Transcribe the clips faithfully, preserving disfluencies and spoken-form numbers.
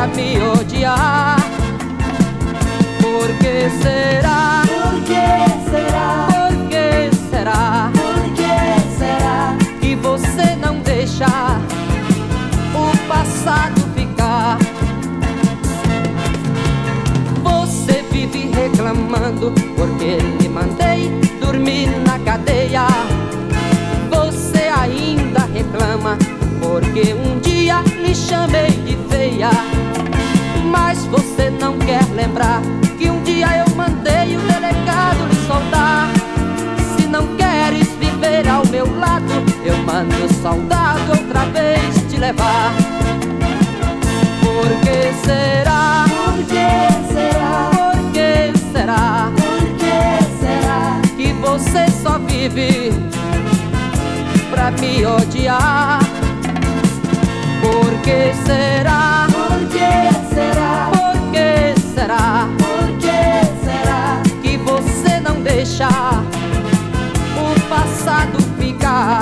pra me odiar. Por que será? Por que será? Por que será? Por que será? Que você não deixa o passado ficar. Você vive reclamando porque lhe mandei dormir na cadeia. Você ainda reclama porque um dia lhe chamei de feia. Mas você não quer lembrar que um dia eu mandei o delegado lhe soltar. Se não queres viver ao meu lado, eu mando o soldado outra vez te levar. Por que será? Por que será? Por que será? Por que será? Que você só vive pra me odiar. Por que será? Por que será? Por que será? Por que será? Que você não deixa o passado ficar.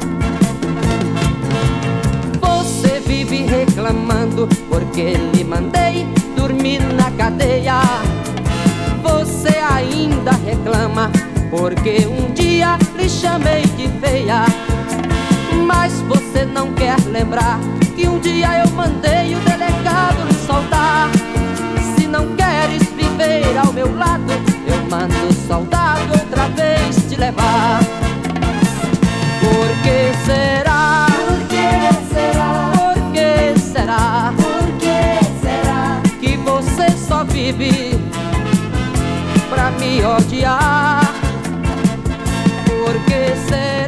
Você vive reclamando porque lhe mandei dormir na cadeia. Você ainda reclama porque um dia lhe chamei de feia. Mas você não quer lembrar que um dia eu mandei o delegado lhe soltar. Se não queres viver ao meu lado, eu mando o soldado outra vez te levar. Por que será? Por que será? Por que será? Por que será? Que você só vive pra me odiar. Por que será?